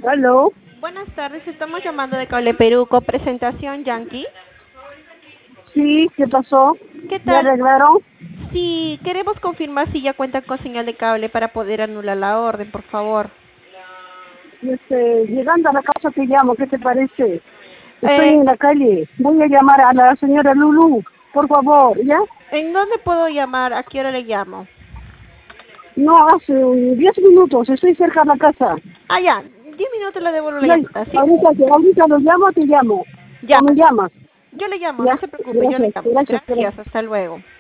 Aló, Buenas tardes, estamos llamando de Cable Perú con presentación Yankee. sí, ¿qué pasó? ¿Qué ¿Ya tal? arreglaron? Sí, queremos confirmar si ya cuentan con señal de cable para poder anular la orden, por favor. Llegando a la casa te llamo, ¿qué te parece? Estoy Eh, en la calle, voy a llamar a la señora Lulu, por favor, ¿ya? ¿En dónde puedo llamar? ¿A qué hora le llamo? No, hace 10 minutos, estoy cerca de la casa. Ah, ya, 10 minutos le devuelvo la Ya, llamada, ¿sí? ahorita lo llamo, te llamo. Ya, O me llamas, yo le llamo, no ¿ya? se preocupe, yo le Gracias, llamo. gracias, gracias. Gracias, hasta luego.